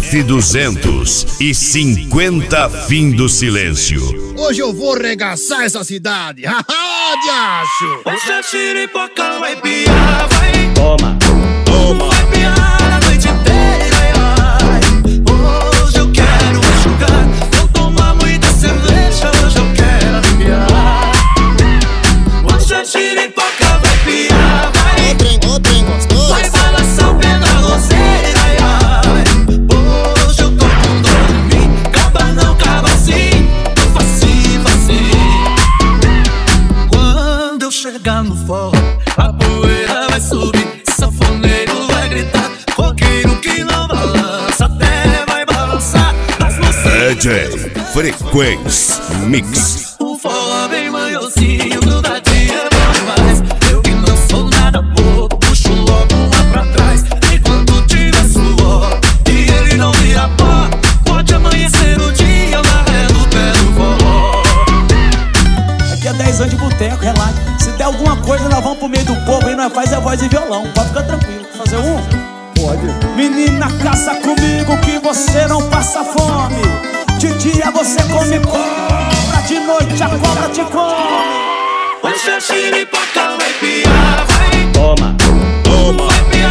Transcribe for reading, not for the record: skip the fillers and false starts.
F250 Fim do Silêncio. Hoje eu vou regaçar essa cidade. Haha, diacho. Hoje a xiripoca vai piar, vai. Toma, toma. Vai piar a noite inteira, ai. Hoje eu quero enxugar. Vou tomar muita cerveja, hoje eu quero arrepiar. Hoje a xiripoca vai piar, vai. Ô trem gostoso. Vai balançar o pé na roseira, ai, ai. Hoje eu tô com dor em mim. Caba não, caba sim. Tô facinho, facinho. Quando eu chegar no forró, a poeira vai subir, sanfoneiro vai gritar, roqueiro que não balança até vai balançar. DJ Frequência Mix. O forró bem manhozinho, grudadinho é bom demais. Eu que não sou nada bobo, puxo logo lá pra trás. Enquanto tiver suor e ele não vira pó, pode amanhecer o dia amarrando o pé do forró. Aqui é 10 anos de boteco, relaxa. Se der alguma coisa, nós vamos pro meio do povo e nós faz a voz e violão. Pode ficar tranquilo. Fazer um? Pode. Menina, caça comigo que você não passa fome. De dia você come cobra, de noite a cobra te come. Hoje a xiripoca vai piar, vai. Toma, toma. Vai piar